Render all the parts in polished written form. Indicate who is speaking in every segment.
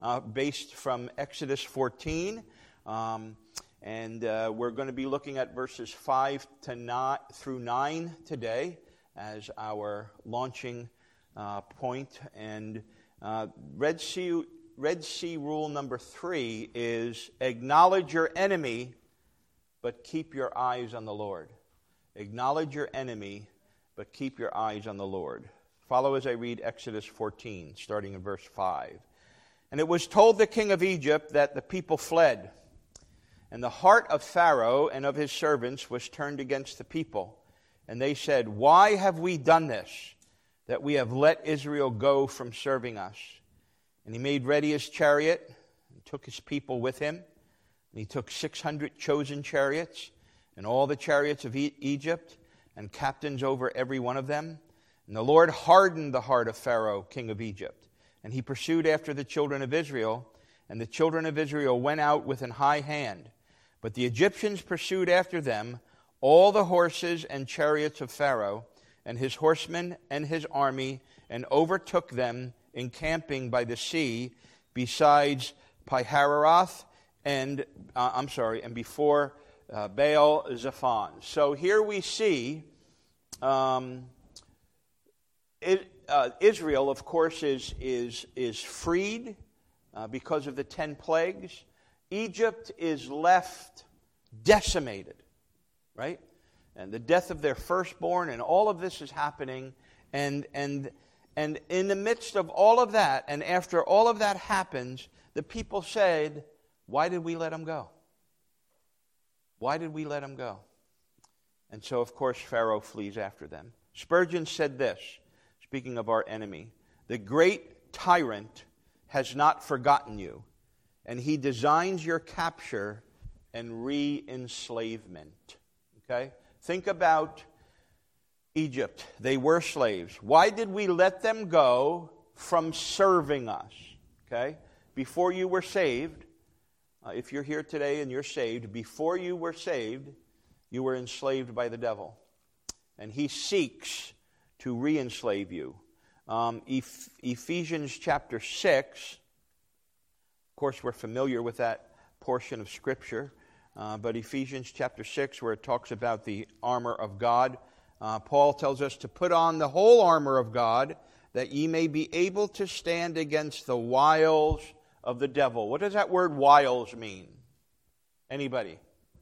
Speaker 1: based from Exodus 14. And we're going to be looking at verses 5 through 9 today as our launching point. And Red Sea rule number 3 is acknowledge your enemy, but keep your eyes on the Lord. Acknowledge your enemy, but keep your eyes on the Lord. Follow as I read Exodus 14, starting in verse 5. And it was told the king of Egypt that the people fled. And the heart of Pharaoh and of his servants was turned against the people. And they said, why have we done this, that we have let Israel go from serving us? And he made ready his chariot, and took his people with him. And he took 600 chosen chariots, and all the chariots of Egypt, and captains over every one of them. And the Lord hardened the heart of Pharaoh, king of Egypt. And he pursued after the children of Israel. And the children of Israel went out with an high hand. But the Egyptians pursued after them all the horses and chariots of Pharaoh, and his horsemen and his army, and overtook them encamping by the sea, besides Pi-hahiroth, and before Baal Zephon. So here we see Israel, of course, is freed because of the 10 plagues. Egypt is left decimated, right? And the death of their firstborn, and all of this is happening. And in the midst of all of that, and after all of that happens, the people said, why did we let them go? Why did we let them go? And so, of course, Pharaoh flees after them. Spurgeon said this, speaking of our enemy, the great tyrant has not forgotten you, and he designs your capture and re-enslavement. Okay? Think about Egypt. They were slaves. Why did we let them go from serving us? Okay? Before you were saved, if you're here today and you're saved, before you were saved, you were enslaved by the devil. And he seeks to re-enslave you. Ephesians chapter 6, of course we're familiar with that portion of Scripture, but Ephesians chapter 6, where it talks about the armor of God, Paul tells us to put on the whole armor of God, that ye may be able to stand against the wiles of the devil. What does that word wiles mean? Anybody?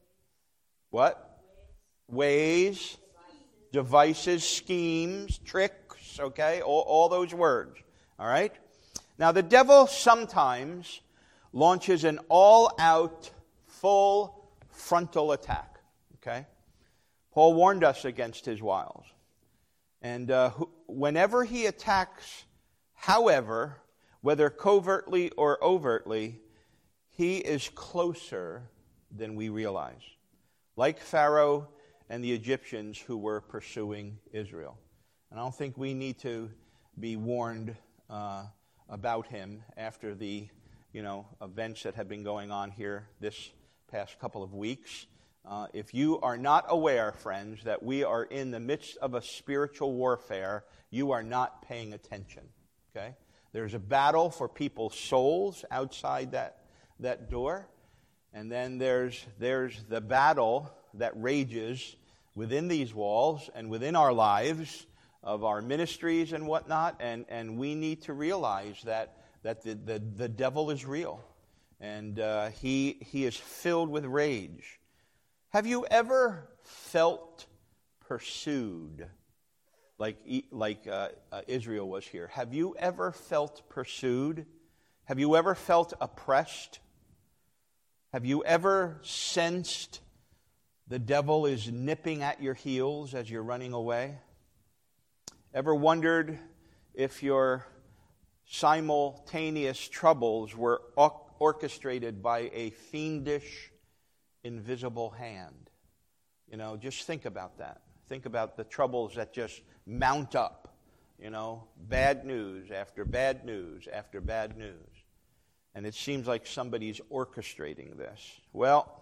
Speaker 1: What? Ways, devices, schemes, tricks, okay? All those words, all right? Now, the devil sometimes launches an all-out, full frontal attack, okay? Paul warned us against his wiles. And whenever he attacks, however, whether covertly or overtly, he is closer than we realize. Like Pharaoh and the Egyptians who were pursuing Israel. And I don't think we need to be warned about him after the events that have been going on here this past couple of weeks. If you are not aware, friends, that we are in the midst of a spiritual warfare, you are not paying attention. Okay? There's a battle for people's souls outside that door. And then there's the battle that rages within these walls and within our lives of our ministries and whatnot. And we need to realize that the devil is real. And he is filled with rage. Have you ever felt pursued like Israel was here? Have you ever felt pursued? Have you ever felt oppressed? Have you ever sensed the devil is nipping at your heels as you're running away? Ever wondered if your simultaneous troubles were orchestrated by a fiendish, invisible hand? Just think about that. Think about the troubles that just mount up. Bad news after bad news after bad news. And it seems like somebody's orchestrating this. Well,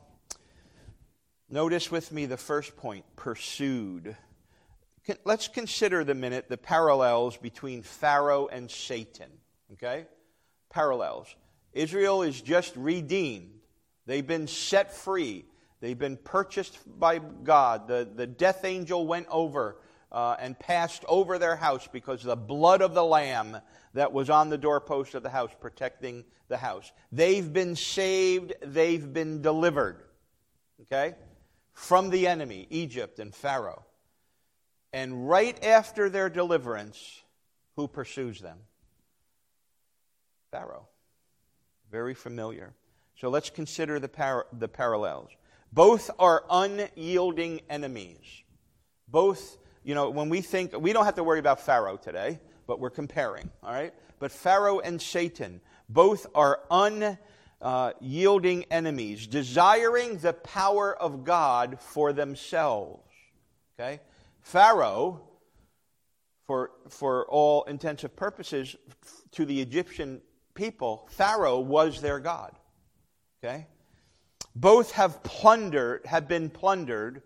Speaker 1: notice with me the first point, pursued. Let's consider the parallels between Pharaoh and Satan. Okay? Parallels. Israel is just redeemed. They've been set free. They've been purchased by God. The death angel went over and passed over their house because of the blood of the Lamb that was on the doorpost of the house, protecting the house. They've been saved. They've been delivered, okay, from the enemy, Egypt and Pharaoh. And right after their deliverance, who pursues them? Pharaoh. Very familiar. So let's consider the parallels. Both are unyielding enemies. Both, when we think, we don't have to worry about Pharaoh today, but we're comparing, all right? But Pharaoh and Satan, both are unyielding enemies, desiring the power of God for themselves, okay? Pharaoh, for all intents and purposes, to the Egyptian people, Pharaoh was their god, okay? Both have been plundered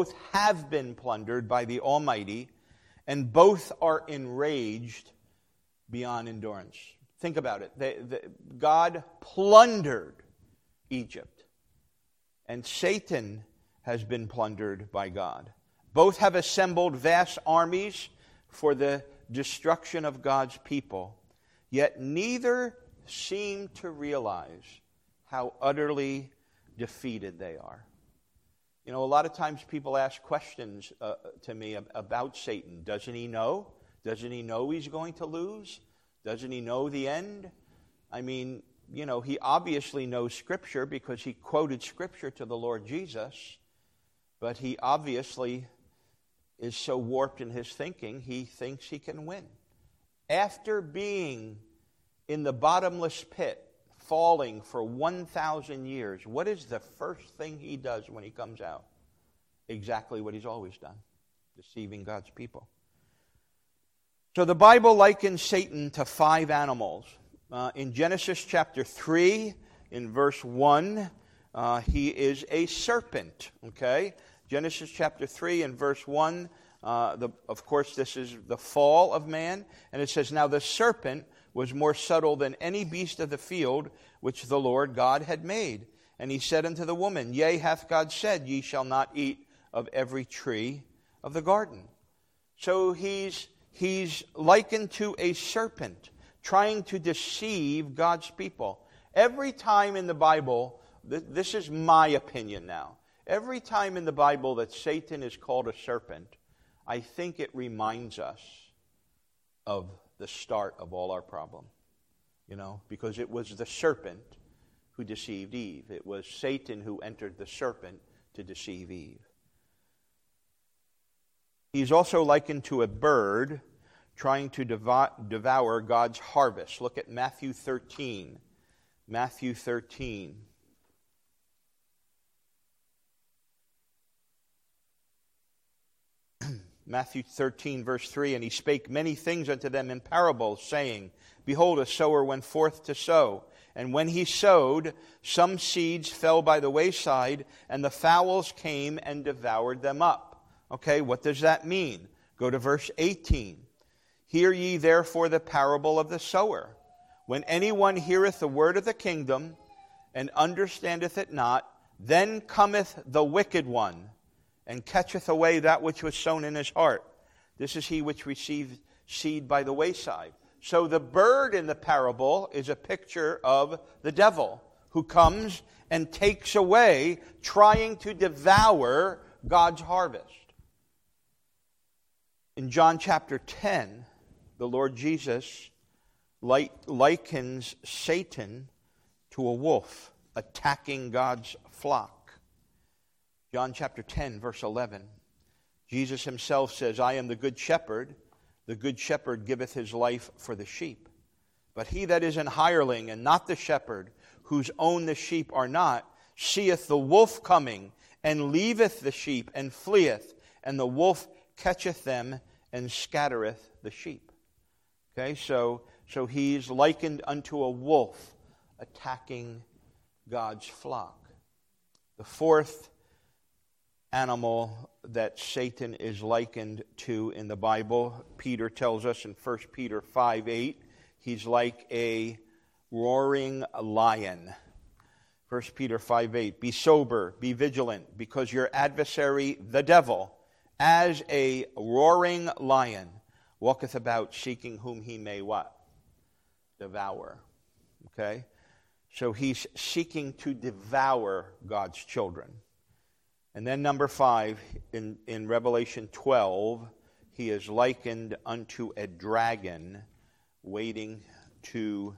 Speaker 1: by the Almighty, and both are enraged beyond endurance. Think about it. God plundered Egypt, and Satan has been plundered by God. Both have assembled vast armies for the destruction of God's people, yet neither seem to realize how utterly defeated they are. A lot of times people ask questions to me about Satan. Doesn't he know? Doesn't he know he's going to lose? Doesn't he know the end? I mean, he obviously knows Scripture because he quoted Scripture to the Lord Jesus, but he obviously is so warped in his thinking, he thinks he can win. After being in the bottomless pit, falling for 1,000 years, what is the first thing he does when he comes out? Exactly what he's always done, deceiving God's people. So the Bible likens Satan to 5 animals. In Genesis chapter 3, in verse 1, he is a serpent, okay? Genesis chapter 3 and verse 1, of course this is the fall of man, and it says, "Now the serpent was more subtle than any beast of the field which the Lord God had made. And he said unto the woman, Yea, hath God said, Ye shall not eat of every tree of the garden." So he's likened to a serpent, trying to deceive God's people. Every time in the Bible, this is my opinion now, every time in the Bible that Satan is called a serpent, I think it reminds us of the start of all our problem. Because it was the serpent who deceived Eve. It was Satan who entered the serpent to deceive Eve. He's also likened to a bird trying to devour God's harvest. Look at Matthew 13. Matthew 13. Matthew 13, verse 3, "And he spake many things unto them in parables, saying, Behold, a sower went forth to sow. And when he sowed, some seeds fell by the wayside, and the fowls came and devoured them up." Okay, what does that mean? Go to verse 18. "Hear ye therefore the parable of the sower. When anyone heareth the word of the kingdom, and understandeth it not, then cometh the wicked one, and catcheth away that which was sown in his heart. This is he which received seed by the wayside." So the bird in the parable is a picture of the devil, who comes and takes away, trying to devour God's harvest. In John chapter 10, the Lord Jesus likens Satan to a wolf attacking God's flock. John chapter 10, verse 11. Jesus himself says, "I am the good shepherd. The good shepherd giveth his life for the sheep. But he that is an hireling, and not the shepherd, whose own the sheep are not, seeth the wolf coming, and leaveth the sheep, and fleeth. And the wolf catcheth them, and scattereth the sheep." Okay, so he's likened unto a wolf attacking God's flock. The fourth animal that Satan is likened to in the Bible, Peter tells us in 1 Peter 5:8, he's like a roaring lion. 1 Peter 5:8, be sober, be vigilant, because your adversary, the devil, as a roaring lion, walketh about seeking whom he may what? Devour. Okay? So he's seeking to devour God's children. And then number 5, in Revelation 12, he is likened unto a dragon waiting to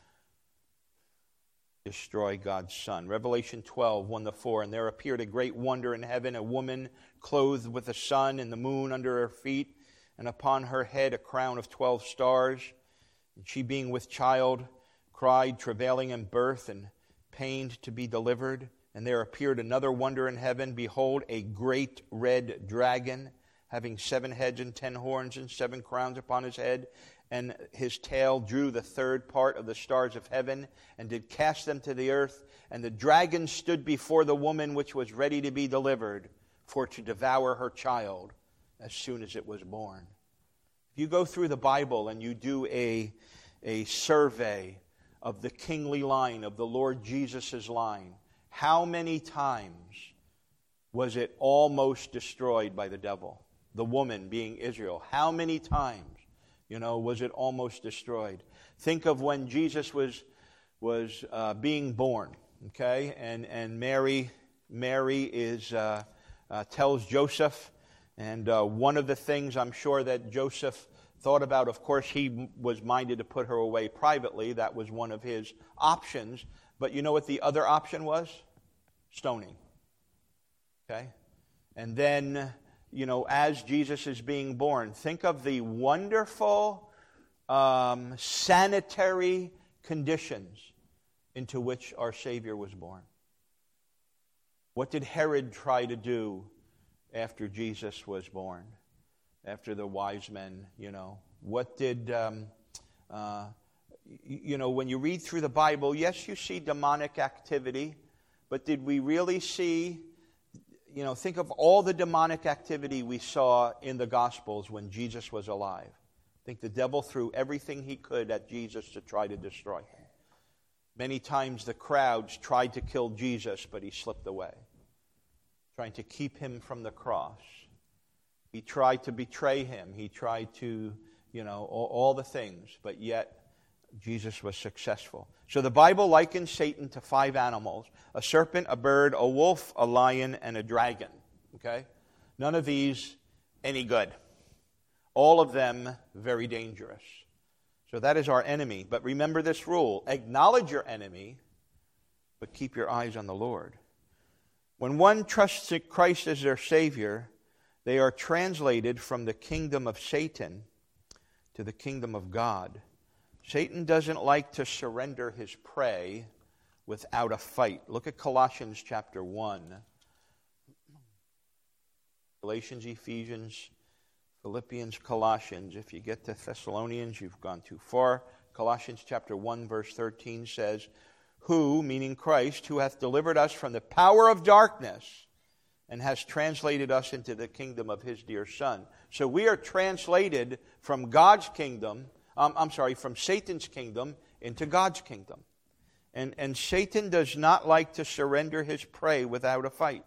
Speaker 1: destroy God's Son. Revelation 12, 1-4, and there appeared a great wonder in heaven, a woman clothed with the sun and the moon under her feet, and upon her head a crown of 12 stars. And she being with child, cried, travailing in birth, and pained to be delivered. And there appeared another wonder in heaven, behold, a great red dragon, having 7 heads and 10 horns and 7 crowns upon his head. And his tail drew the third part of the stars of heaven, and did cast them to the earth. And the dragon stood before the woman which was ready to be delivered, for to devour her child as soon as it was born. If you go through the Bible and you do a survey of the kingly line, of the Lord Jesus' line, how many times was it almost destroyed by the devil? The woman being Israel. How many times, was it almost destroyed? Think of when Jesus was being born, okay? And Mary is tells Joseph, and one of the things I'm sure that Joseph thought about, of course, he was minded to put her away privately. That was one of his options. But you know what the other option was? Stoning. Okay? And then, as Jesus is being born, think of the wonderful sanitary conditions into which our Savior was born. What did Herod try to do after Jesus was born? After the wise men, What did, when you read through the Bible, yes, you see demonic activity, but did we really see, think of all the demonic activity we saw in the Gospels when Jesus was alive. I think the devil threw everything he could at Jesus to try to destroy him. Many times the crowds tried to kill Jesus, but he slipped away, trying to keep him from the cross. He tried to betray him. He tried to, all the things, but yet Jesus was successful. So the Bible likens Satan to 5 animals: a serpent, a bird, a wolf, a lion, and a dragon. Okay? None of these any good. All of them very dangerous. So that is our enemy. But remember this rule: acknowledge your enemy, but keep your eyes on the Lord. When one trusts in Christ as their Savior, they are translated from the kingdom of Satan to the kingdom of God. Satan doesn't like to surrender his prey without a fight. Look at Colossians chapter 1. Galatians, Ephesians, Philippians, Colossians. If you get to Thessalonians, you've gone too far. Colossians chapter 1 verse 13 says, who, meaning Christ, who hath delivered us from the power of darkness and has translated us into the kingdom of his dear Son. So we are translated from God's kingdom, from Satan's kingdom into God's kingdom. And Satan does not like to surrender his prey without a fight.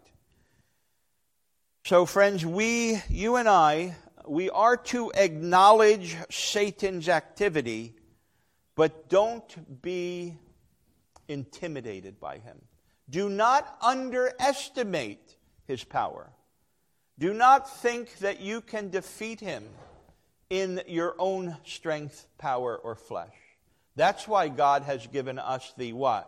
Speaker 1: So friends, you and I, we are to acknowledge Satan's activity, but don't be intimidated by him. Do not underestimate his power. Do not think that you can defeat him in your own strength, power, or flesh. That's why God has given us the what?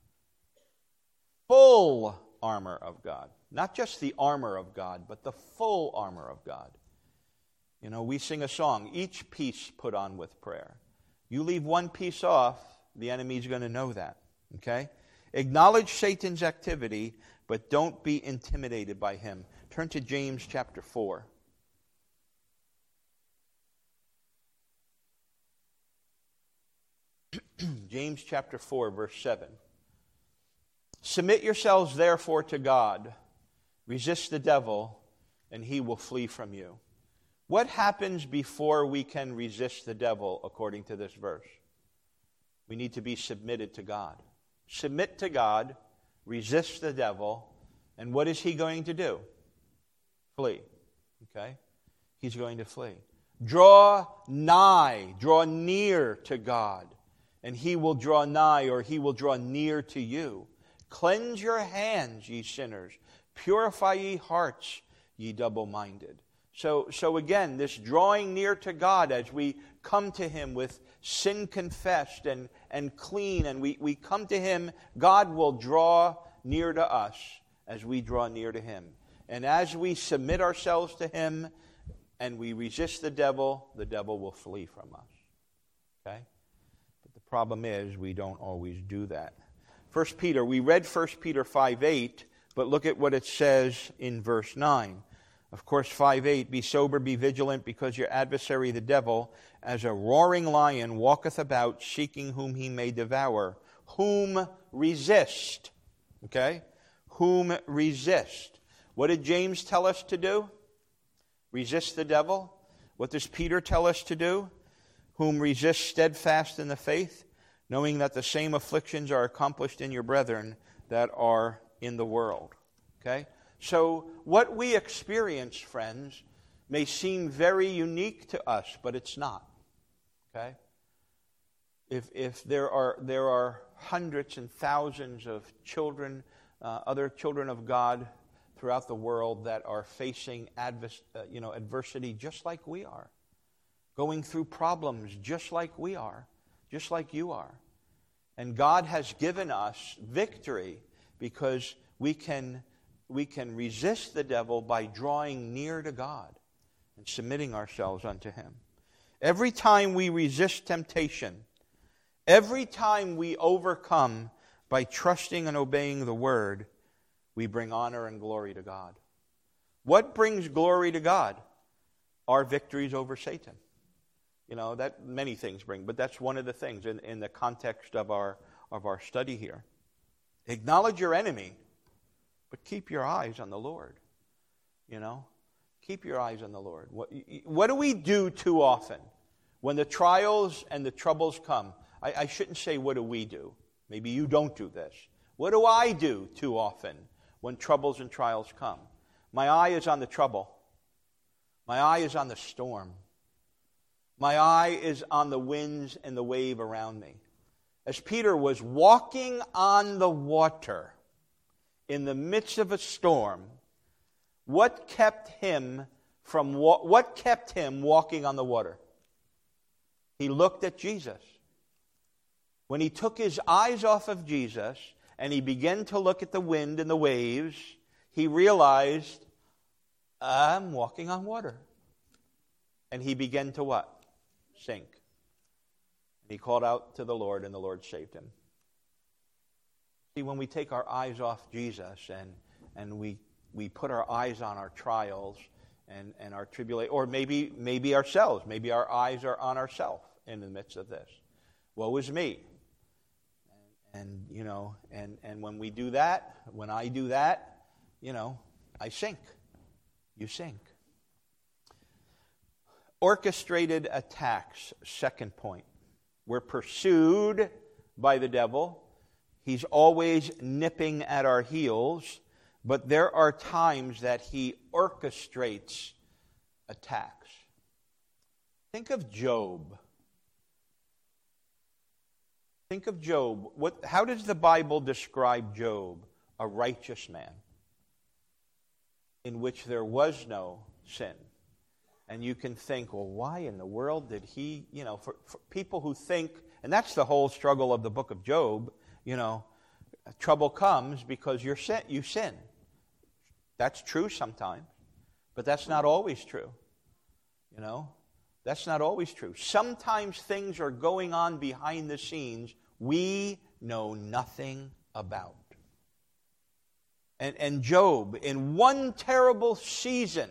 Speaker 1: Full armor of God. Not just the armor of God, but the full armor of God. We sing a song, each piece put on with prayer. You leave one piece off, the enemy's going to know that. Okay? Acknowledge Satan's activity, but don't be intimidated by him. Turn to James chapter 4. James chapter 4, verse 7. Submit yourselves therefore to God. Resist the devil, and he will flee from you. What happens before we can resist the devil according to this verse? We need to be submitted to God. Submit to God, resist the devil, and what is he going to do? Flee. Okay? He's going to flee. Draw nigh, draw near to God, and he will draw nigh, or he will draw near to you. Cleanse your hands, ye sinners. Purify ye hearts, ye double-minded. So again, this drawing near to God as we come to him with sin confessed and clean, and we come to him, God will draw near to us as we draw near to him. And as we submit ourselves to him and we resist the devil will flee from us. Okay? But the problem is we don't always do that. 1 Peter, we read 1 Peter 5:8, but look at what it says in verse 9. Of course, 5:8, be sober, be vigilant, because your adversary the devil, as a roaring lion, walketh about, seeking whom he may devour. Whom resist. Okay? Whom resist. What did James tell us to do? Resist the devil. What does Peter tell us to do? Whom resist steadfast in the faith, knowing that the same afflictions are accomplished in your brethren that are in the world. Okay? So what we experience, friends, may seem very unique to us, but it's not. Okay? If there are hundreds and thousands of children, other children of God throughout the world that are facing adversity just like we are, going through problems just like we are, just like you are. And God has given us victory because we can resist the devil by drawing near to God and submitting ourselves unto him. Every time we resist temptation, every time we overcome by trusting and obeying the word, we bring honor and glory to God. What brings glory to God? Our victories over Satan. That many things bring, but that's one of the things in the context of our study here. Acknowledge your enemy, but keep your eyes on the Lord. Keep your eyes on the Lord. What do we do too often? When the trials and the troubles come, I shouldn't say what do we do. Maybe you don't do this. What do I do too often when troubles and trials come? My eye is on the trouble. My eye is on the storm. My eye is on the winds and the wave around me. As Peter was walking on the water in the midst of a storm, what kept him walking on the water? He looked at Jesus. When he took his eyes off of Jesus and he began to look at the wind and the waves, he realized, I'm walking on water. And he began to what? Sink. He called out to the Lord, and the Lord saved him. See, when we take our eyes off Jesus and we put our eyes on our trials and our tribulation, or maybe ourselves, maybe our eyes are on ourselves in the midst of this. Woe is me. And when we do that, when I do that, I sink. You sink. Orchestrated attacks, second point. We're pursued by the devil. He's always nipping at our heels, but there are times that he orchestrates attacks. Think of Job. Think of Job. How does the Bible describe Job? A righteous man in which there was no sin. And you can think, well, why in the world did he, for people who think, and that's the whole struggle of the book of Job, trouble comes because you sin. That's true sometimes, but that's not always true. That's not always true. Sometimes things are going on behind the scenes we know nothing about. And Job, in one terrible season,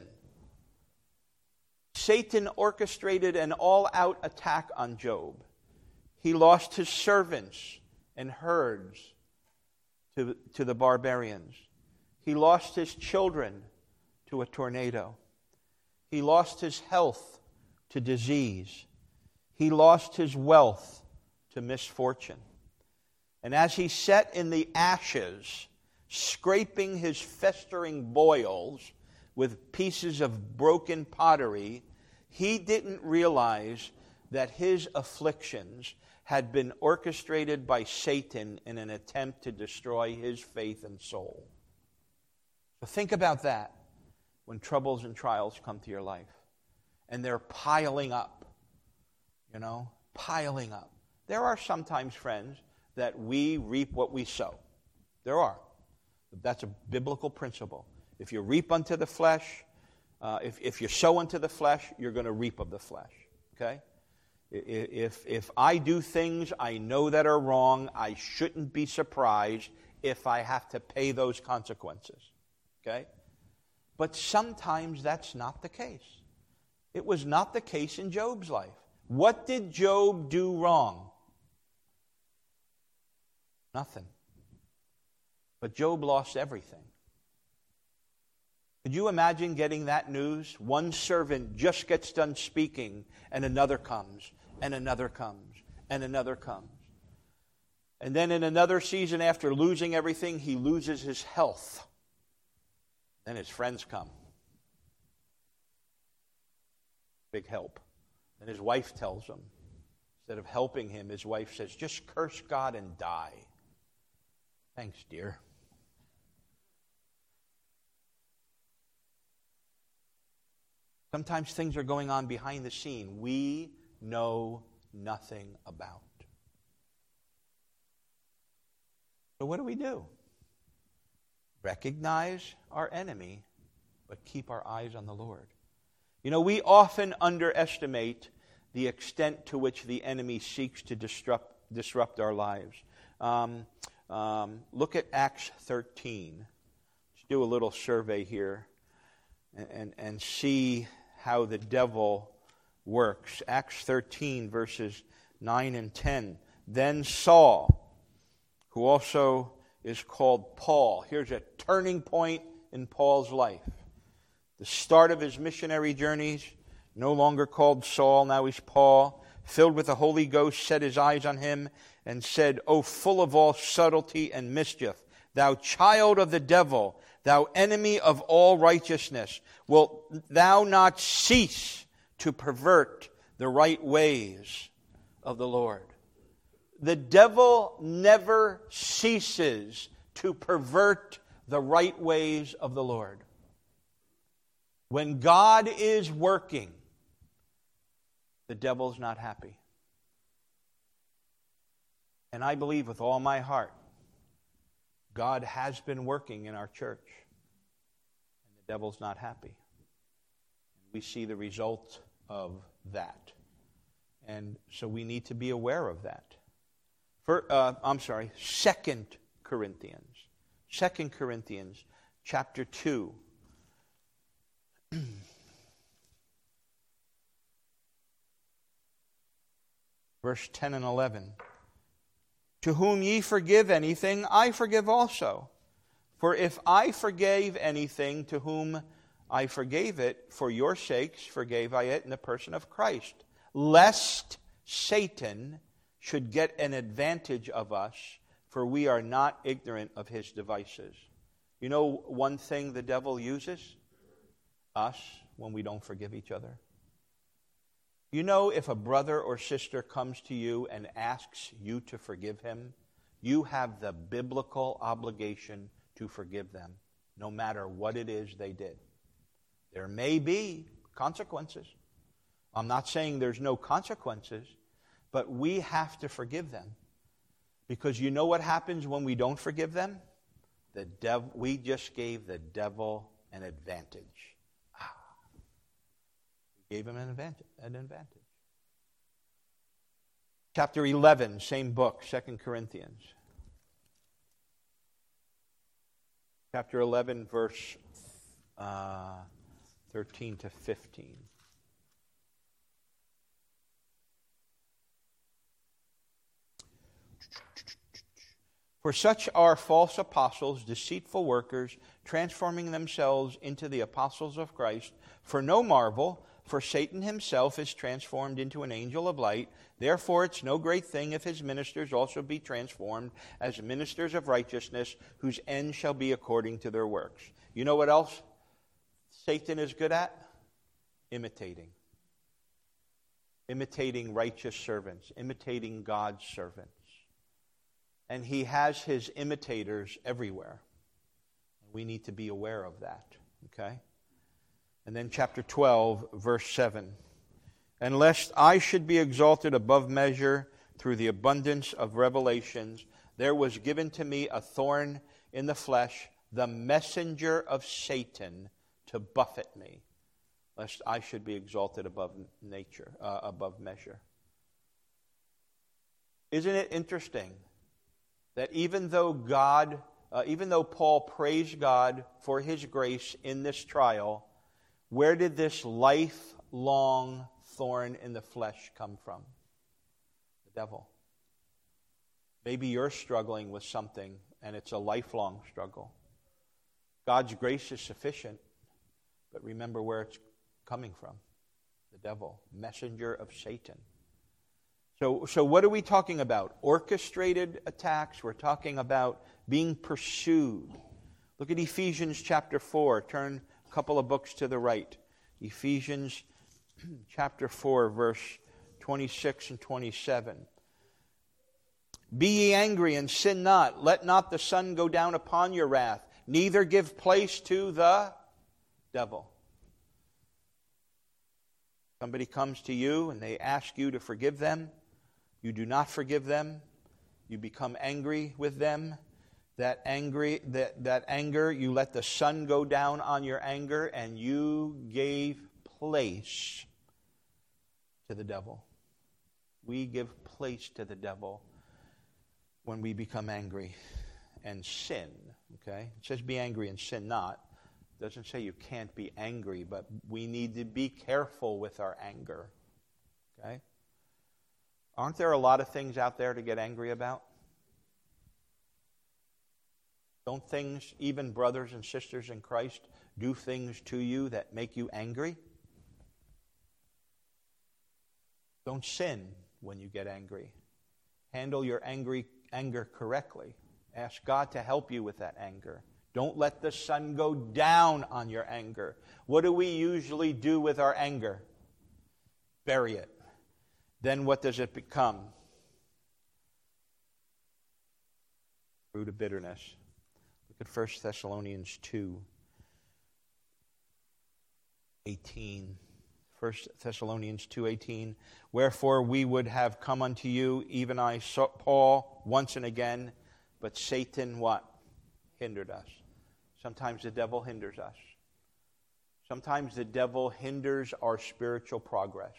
Speaker 1: Satan orchestrated an all-out attack on Job. He lost his servants and herds to the barbarians. He lost his children to a tornado. He lost his health to disease. He lost his wealth to misfortune. And as he sat in the ashes, scraping his festering boils with pieces of broken pottery, he didn't realize that his afflictions had been orchestrated by Satan in an attempt to destroy his faith and soul. So think about that when troubles and trials come to your life. And they're piling up, piling up. There are sometimes, friends, that we reap what we sow. There are. That's a biblical principle. If you reap unto the flesh, if you sow unto the flesh, you're going to reap of the flesh. Okay? If I do things I know that are wrong, I shouldn't be surprised if I have to pay those consequences. Okay? But sometimes that's not the case. It was not the case in Job's life. What did Job do wrong? Nothing. But Job lost everything. Could you imagine getting that news? One servant just gets done speaking, and another comes, and another comes, and another comes. And then in another season, after losing everything, he loses his health. Then his friends come. Big help. And his wife tells him, instead of helping him, his wife says, just curse God and die. Thanks, dear. Sometimes things are going on behind the scene we know nothing about. So what do? Recognize our enemy, but keep our eyes on the Lord. We often underestimate the extent to which the enemy seeks to disrupt our lives. Look at Acts 13. Let's do a little survey here and see how the devil works. Acts 13, verses 9 and 10. Then Saul, who also is called Paul. Here's a turning point in Paul's life. The start of his missionary journeys, no longer called Saul, now he's Paul. Filled with the Holy Ghost, set his eyes on him and said, O full of all subtlety and mischief, thou child of the devil, thou enemy of all righteousness, wilt thou not cease to pervert the right ways of the Lord? The devil never ceases to pervert the right ways of the Lord. When God is working, the devil's not happy. And I believe with all my heart, God has been working in our church. And the devil's not happy. We see the result of that. And so we need to be aware of that. 2 Corinthians. 2 Corinthians chapter 2. Verse 10 and 11. To whom ye forgive anything, I forgive also. For if I forgave anything to whom I forgave it, for your sakes forgave I it in the person of Christ, lest Satan should get an advantage of us, for we are not ignorant of his devices. You know one thing the devil uses? Us, when we don't forgive each other. You know, if a brother or sister comes to you and asks you to forgive him, you have the biblical obligation to forgive them, no matter what it is they did. There may be consequences. I'm not saying there's no consequences, but we have to forgive them. Because you know what happens when we don't forgive them? We just gave the devil an advantage. Gave him an advantage. Chapter 11, same book, 2 Corinthians. Chapter 11, verse 13 to 15. For such are false apostles, deceitful workers, transforming themselves into the apostles of Christ. For no marvel, For Satan himself is transformed into an angel of light. Therefore it's no great thing if his ministers also be transformed as ministers of righteousness, whose end shall be according to their works. You know what else Satan is good at? Imitating. Imitating righteous servants. Imitating God's servants. And he has his imitators everywhere. We need to be aware of that. Okay? And then chapter 12, verse 7. And lest I should be exalted above measure through the abundance of revelations, there was given to me a thorn in the flesh, the messenger of Satan, to buffet me, lest I should be exalted above measure. Isn't it interesting that even though Paul praised God for his grace in this trial, where did this lifelong thorn in the flesh come from? The devil. Maybe you're struggling with something and it's a lifelong struggle. God's grace is sufficient, but remember where it's coming from. The devil, messenger of Satan. So what are we talking about? Orchestrated attacks. We're talking about being pursued. Look at Ephesians chapter 4. Turn a couple of books to the right. Ephesians chapter 4, verse 26 and 27. Be ye angry and sin not. Let not the sun go down upon your wrath. Neither give place to the devil. Somebody comes to you and they ask you to forgive them. You do not forgive them. You become angry with them. That anger, you let the sun go down on your anger, and you gave place to the devil. We give place to the devil when we become angry and sin. Okay? It says be angry and sin not. It doesn't say you can't be angry, but we need to be careful with our anger. Okay? Aren't there a lot of things out there to get angry about? Don't things, even brothers and sisters in Christ, do things to you that make you angry? Don't sin when you get angry. Handle your anger correctly. Ask God to help you with that anger. Don't let the sun go down on your anger. What do we usually do with our anger? Bury it. Then what does it become? Root of bitterness. Look at 1 Thessalonians 2:18. 1 Thessalonians 2:18. Wherefore we would have come unto you, even I, Paul, once and again, but Satan what? Hindered us. Sometimes the devil hinders us. Sometimes the devil hinders our spiritual progress.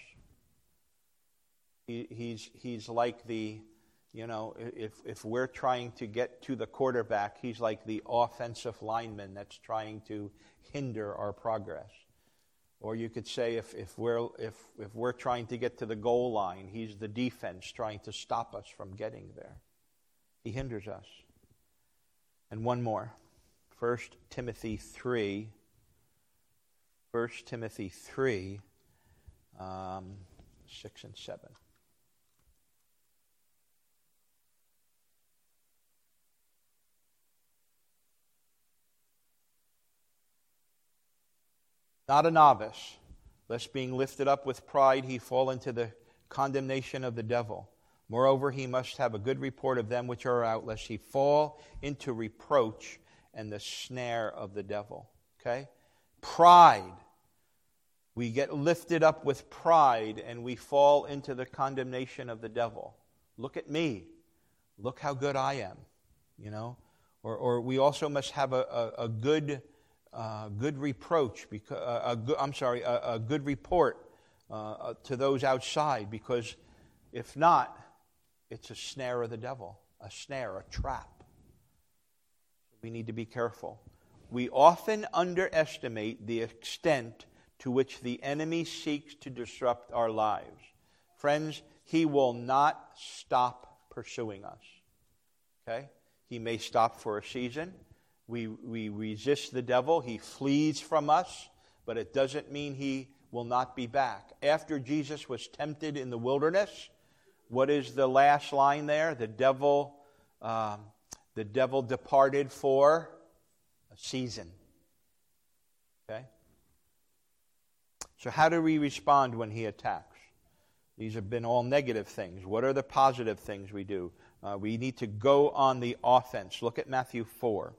Speaker 1: He's like the, if we're trying to get to the quarterback, he's like the offensive lineman that's trying to hinder our progress. Or you could say if we're trying to get to the goal line, he's the defense trying to stop us from getting there. He hinders us. And one more. 1 Timothy 3. 1 Timothy 3, 6 and 7. Not a novice, lest being lifted up with pride he fall into the condemnation of the devil. Moreover, he must have a good report of them which are out, lest he fall into reproach and the snare of the devil. Okay? Pride. We get lifted up with pride and we fall into the condemnation of the devil. Look at me. Look how good I am. Or we also must have a good reproach, a good report to those outside, because if not, it's a snare of the devil, a snare, a trap. We need to be careful. We often underestimate the extent to which the enemy seeks to disrupt our lives. Friends, he will not stop pursuing us. Okay? He may stop for a season. We resist the devil. He flees from us, but it doesn't mean he will not be back. After Jesus was tempted in the wilderness, what is the last line there? The devil departed for a season. Okay? So how do we respond when he attacks? These have been all negative things. What are the positive things we do? We need to go on the offense. Look at Matthew 4.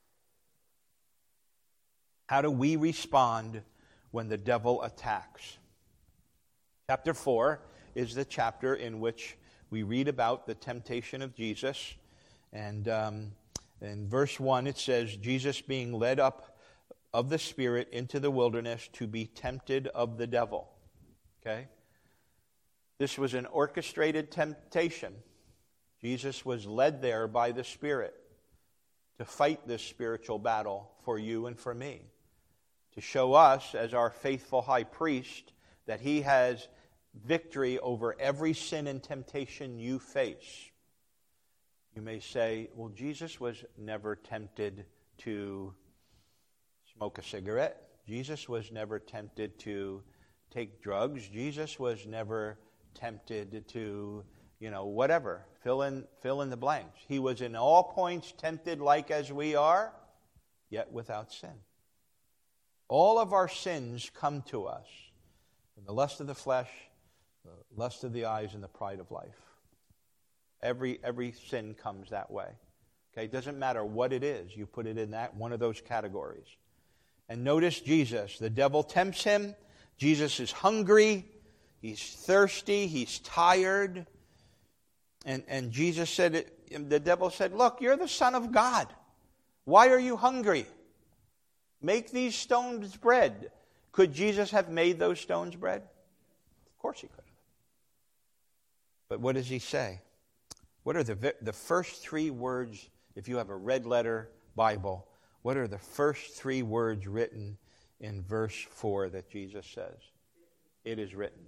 Speaker 1: How do we respond when the devil attacks? Chapter 4 is the chapter in which we read about the temptation of Jesus. And in verse 1 it says, Jesus being led up of the Spirit into the wilderness to be tempted of the devil. Okay? This was an orchestrated temptation. Jesus was led there by the Spirit to fight this spiritual battle for you and for me. To show us, as our faithful high priest, that he has victory over every sin and temptation you face. You may say, well, Jesus was never tempted to smoke a cigarette. Jesus was never tempted to take drugs. Jesus was never tempted to, whatever. Fill in the blanks. He was in all points tempted like as we are, yet without sin. All of our sins come to us from the lust of the flesh, the lust of the eyes, and the pride of life. Every sin comes that way. Okay, it doesn't matter what it is. You put it in that one of those categories. And notice Jesus. The devil tempts him. Jesus is hungry. He's thirsty. He's tired. And Jesus said, the devil said, look, you're the Son of God. Why are you hungry? Make these stones bread. Could Jesus have made those stones bread? Of course he could have. But what does he say? What are the first three words, if you have a red letter Bible, what are the first three words written in verse 4 that Jesus says? It is written.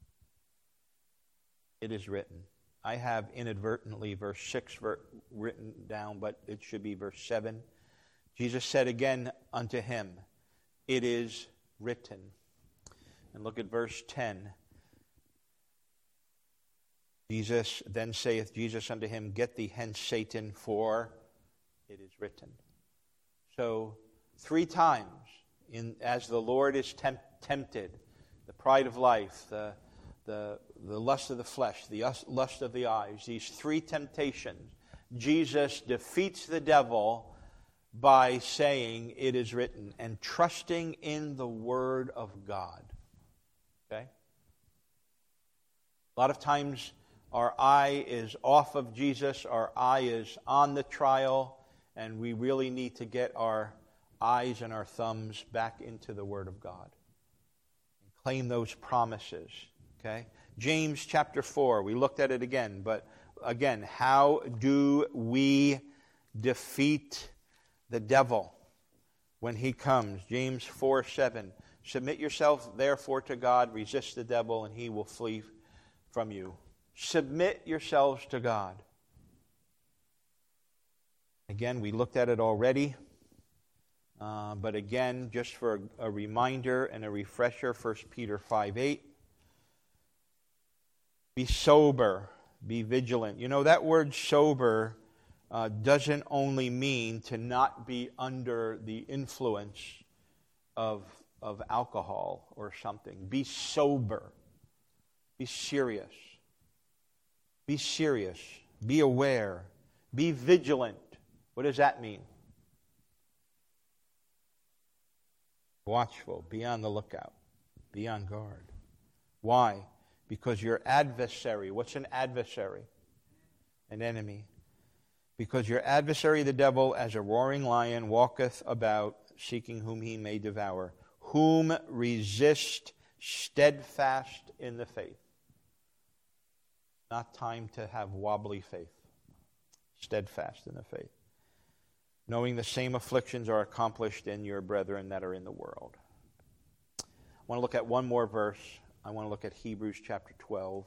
Speaker 1: It is written. I have inadvertently verse 6 written down, but it should be verse 7. Jesus said again unto him, it is written. And look at verse 10. Jesus then saith Jesus unto him, get thee hence, Satan, for it is written. So 3 times, as the Lord is tempted, the pride of life, the lust of the flesh, the lust of the eyes, these 3 temptations, Jesus defeats the devil by saying, it is written, and trusting in the Word of God. Okay? A lot of times our eye is off of Jesus, our eye is on the trial, and we really need to get our eyes and our thumbs back into the Word of God. And claim those promises. Okay? James chapter 4, we looked at it again, but again, how do we defeat the devil when he comes? James 4:7. Submit yourself therefore to God, resist the devil, and he will flee from you. Submit yourselves to God. Again, we looked at it already. But again, just for a reminder and a refresher, 1 Peter 5:8. Be sober, be vigilant. That word sober doesn't only mean to not be under the influence of alcohol or something. Be sober. Be serious. Be serious. Be aware. Be vigilant. What does that mean? Watchful. Be on the lookout. Be on guard. Why? Because your adversary, what's an adversary? An enemy. Because your adversary, the devil, as a roaring lion, walketh about, seeking whom he may devour. Whom resist steadfast in the faith. Not time to have wobbly faith. Steadfast in the faith. Knowing the same afflictions are accomplished in your brethren that are in the world. I want to look at one more verse. I want to look at Hebrews chapter 12.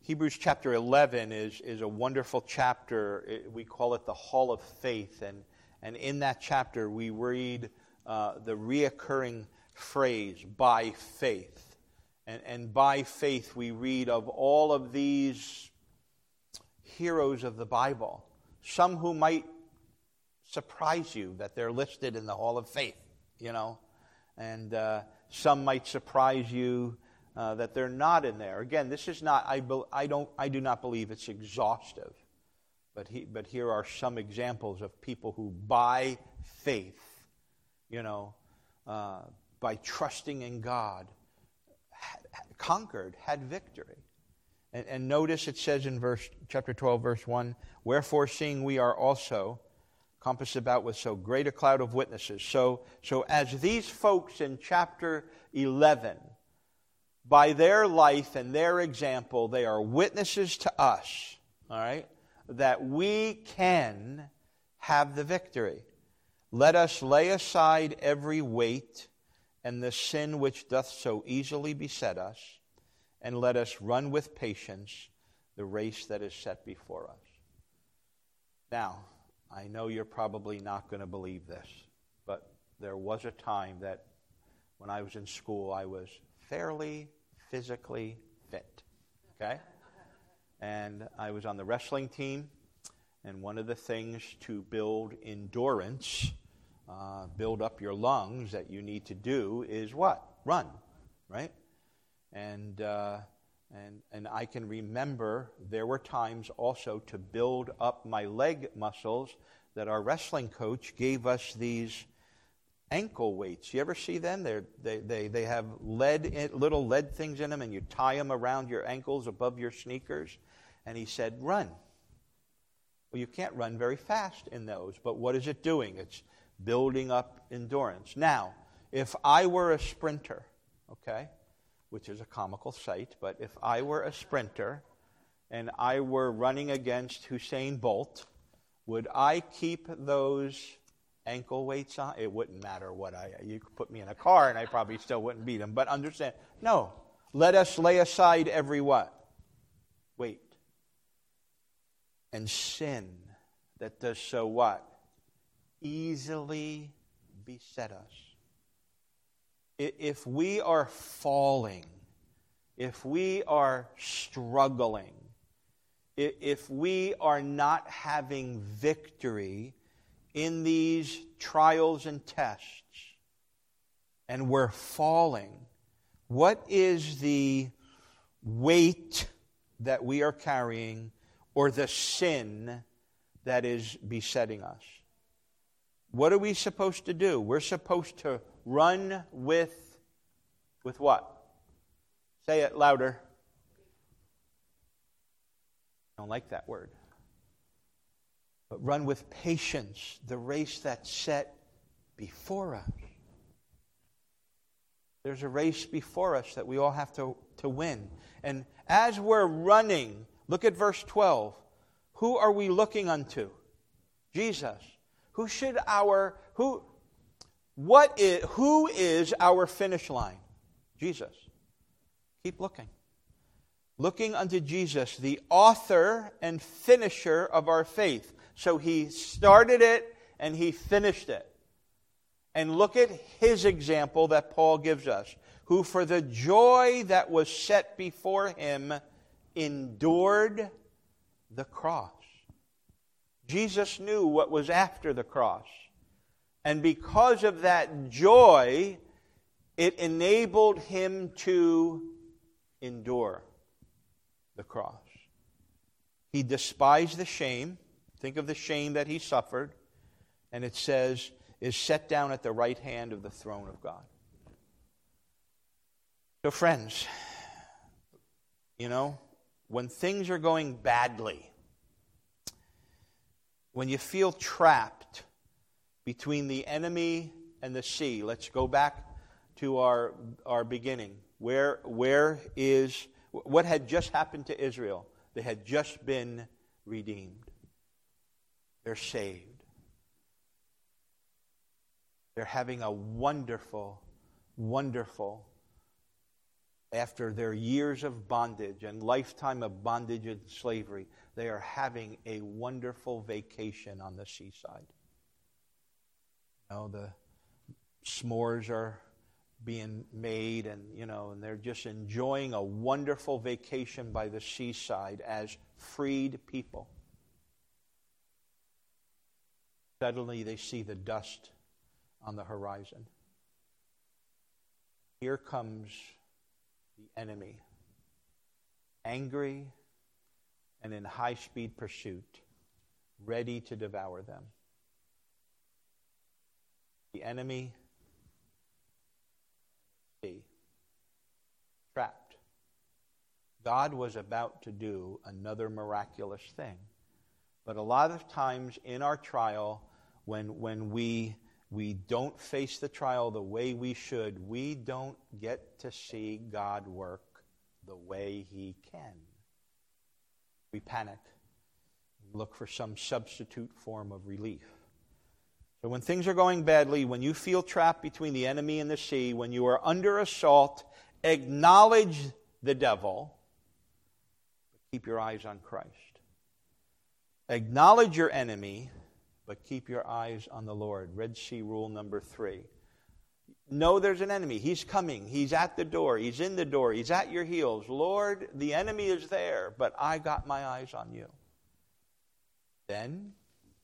Speaker 1: Hebrews chapter 11 is a wonderful chapter. We call it the Hall of Faith. And in that chapter, we read the reoccurring phrase, by faith. And by faith, we read of all of these heroes of the Bible, some who might surprise you that they're listed in the Hall of Faith, and some might surprise you that they're not in there. Again, this is not. I do not believe it's exhaustive, but here are some examples of people who, by faith, by trusting in God, had victory. And notice it says in chapter 12, verse 1, "Wherefore, seeing we are also compassed about with so great a cloud of witnesses." So as these folks in chapter 11, by their life and their example, they are witnesses to us, all right, that we can have the victory. "Let us lay aside every weight and the sin which doth so easily beset us, and let us run with patience the race that is set before us." Now, I know you're probably not going to believe this, but there was a time that when I was in school, I was fairly physically fit, okay? And I was on the wrestling team, and one of the things to build endurance, build up your lungs that you need to do is what? Run, right? And I can remember there were times also to build up my leg muscles that our wrestling coach gave us these ankle weights. You ever see them? They have little lead things in them, and you tie them around your ankles above your sneakers. And he said, "Run." Well, you can't run very fast in those, but what is it doing? It's building up endurance. Now, if I were a sprinter, okay, which is a comical sight, but if I were a sprinter and I were running against Usain Bolt, would I keep those ankle weights on? It wouldn't matter what you could put me in a car and I probably still wouldn't beat him. But understand, no, let us lay aside every what? Weight. And sin that does so what? Easily beset us. If we are falling, if we are struggling, if we are not having victory in these trials and tests, and we're falling, what is the weight that we are carrying or the sin that is besetting us? What are we supposed to do? We're supposed to run with what? Say it louder. I don't like that word. But run with patience the race that's set before us. There's a race before us that we all have to win. And as we're running, look at verse 12. Who are we looking unto? Jesus. Who is our finish line? Jesus. Keep looking. Looking unto Jesus, the author and finisher of our faith. So he started it and he finished it. And look at his example that Paul gives us. Who for the joy that was set before him endured the cross. Jesus knew what was after the cross. And because of that joy, it enabled him to endure the cross. He despised the shame. Think of the shame that he suffered. And it says, is set down at the right hand of the throne of God. So friends, when things are going badly, when you feel trapped between the enemy and the sea, let's go back to our beginning. What had just happened to Israel? They had just been redeemed. They're saved. They're having a wonderful, wonderful after their years of bondage and lifetime of bondage and slavery, they are having a wonderful vacation on the seaside. The s'mores are being made, and they're just enjoying a wonderful vacation by the seaside as freed people. Suddenly they see the dust on the horizon. Here comes the enemy, angry and in high-speed pursuit, ready to devour them. The enemy, trapped. God was about to do another miraculous thing. But a lot of times in our trial, when we don't face the trial the way we should, we don't get to see God work the way He can. We panic. We look for some substitute form of relief. So when things are going badly, when you feel trapped between the enemy and the sea, when you are under assault, acknowledge the devil, but keep your eyes on Christ. Acknowledge your enemy, but keep your eyes on the Lord. Red Sea rule number 3. Know there's an enemy. He's coming. He's at the door. He's in the door. He's at your heels. Lord, the enemy is there, but I got my eyes on you. Then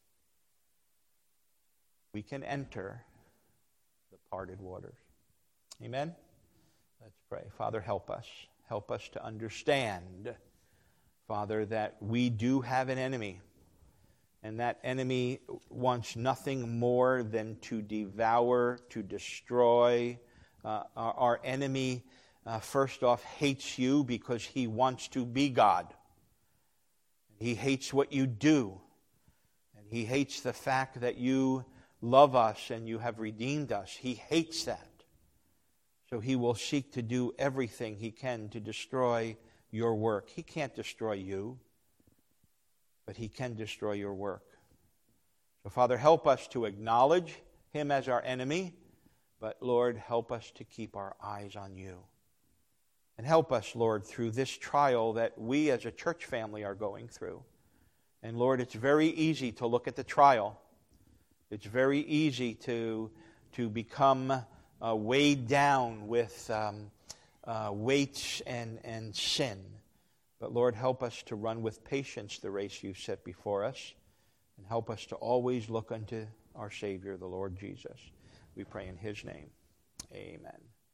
Speaker 1: we can enter the parted waters. Amen? Let's pray. Father, help us. Help us to understand, Father, that we do have an enemy. And that enemy wants nothing more than to devour, to destroy. Our enemy, first off, hates you because he wants to be God. He hates what you do. And he hates the fact that you love us and you have redeemed us. He hates that. So he will seek to do everything he can to destroy your work. He can't destroy you, but he can destroy your work. So, Father, help us to acknowledge him as our enemy, but, Lord, help us to keep our eyes on you. And help us, Lord, through this trial that we as a church family are going through. And, Lord, it's very easy to look at the trial. It's very easy to become weighed down with weights and sin. But Lord, help us to run with patience the race you've set before us. And help us to always look unto our Savior, the Lord Jesus. We pray in His name. Amen.